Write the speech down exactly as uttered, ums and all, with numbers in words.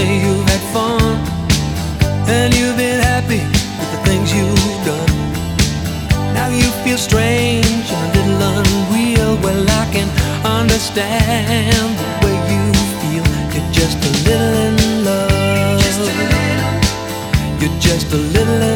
say you've had fun and you've been happy with the things you've done. Now you feel strange and a little unreal. Well, I can understand the way you feel. You're just a little in love. You're just a little in